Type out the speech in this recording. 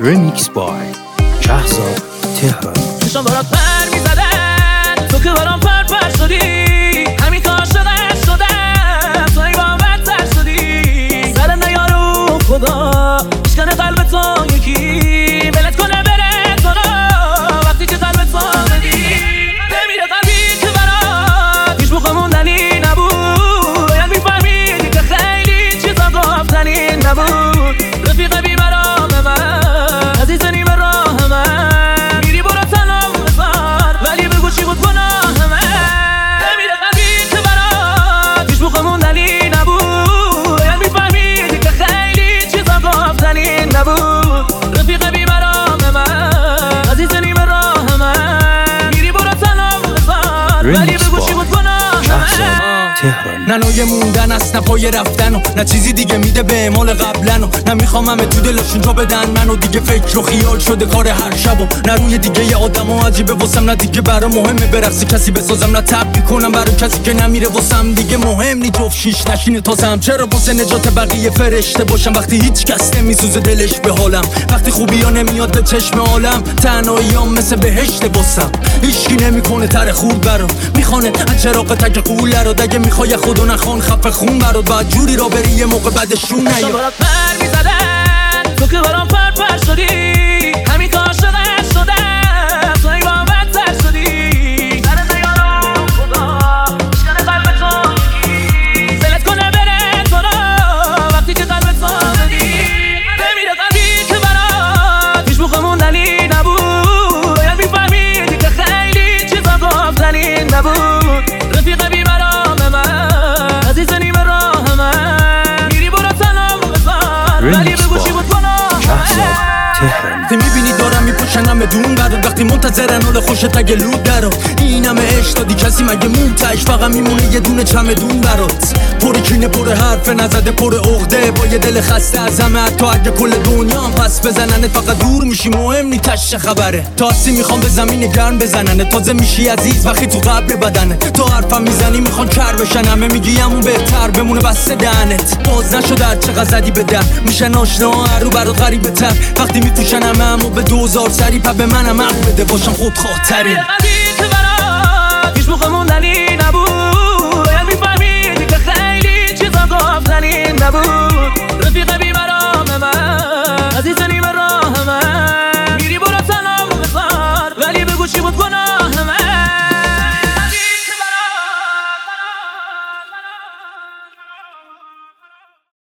Remix by شهرزاد تهران. چشم برات پر میزدن تو که برام پر شدی، همین که عاشقت شدم تو ای با بدتر شدی. سر نیارو خدا اشکن قلب تو یکی ولت کنه بره تو را وقتی که قلب تو بدی نمیره قلبی که برات هیچ موقع موندنی نبود. باید میفهمیدی که خیلی چیزا گفتنی نبود. رفیق بی برام من عزیز نیم راه من میری برو تنم بزار ولی بگو چی بود گناه من. نمیره قلبی که برات هیچ موقع موندنی نبود. باید میفهمیدی که خیلی چیزا گفتنی نبود. رفیق بی برام من عزیز نیم راه من میری برو تنم بزار ولی بگو چی بود گناه من. نه نوع موندن است نه پای رفتن و نه چیزی دیگه میده به مال قبلن و نه میخوام همه تو دلشون جا بدن منو دیگه فکر و خیال شده کار هر شب و نه روی دیگه یه آدم و عجیبه واسم نه دیگه برا مهمه برقصی کسی بسازم نه تب میکنم برای کسی که نمیره واسم دیگه مهم نی جفت شیش نشینه تازم. چرا واسه نجات بقیه فرشته باشم وقتی هیچ کس نمیسوزه دلش به حالم، وقتی خوبی ها نمیاد به چشم عالم تنهاییام مثل بهشت باسم. هیچکی نمیکنه تر خوب برام میخونه از چراغ تک قوله رو دگه میخوای خودو نخوان خفه خون برات بعد جوری را بری یه موقع بعدشون نیا. برات پر میزدن تو که برام پر شدی، همین که عاشقت شدم تو ای با بدتر شدی. سر نیارو خدا اشکن قلب تو یکی ولت کنه بره تو را وقتی که قلب تو بدی نمیره قلبی که برات هیچ موقع موندنی نبود. باید میفهمیدی که خیلی چیزا گفتنی نبود. رفیق بی برام من عزیز نیم راه من میری برو تنم بزار ولی بگو چی بود گناه من. وقتی میبینی دارم میپوشنم بدون برات وقتی منتظرن حال خوشت اگه لود درات این همه عشق دادی کسی مگه مونتش فقط میمونه یه دونه چمدون برات پر کینه پر حرف نزده پر عقده با یه دل خسته از همه حتی اگه کل دنیا هم پس بزننت فقط دور میشی مهم نی تش خبره. تا هستی میخوام به زمین گرم بزننت تازه میشی عزیز وقتی تو قبر بدنه. تو حرفم میزنی میخوان کر بشن همه میگی همون بهتر بمونه بسته دهنت باز نشده هر چقدر زدی به در میشن آشنا هر رو برات غریبه تر وقتی میپوشن همه همو به 2000 سری پا به منم حق بده باشم خود خاطری. قلبی که برات هیچ موقع موندنی نبود. باید میفهمیدی که خیلی چیزا گفتنی نبود. رفیق بی برام من عزیز نیم راه من میری برو تنم بزار ولی بگو چی بود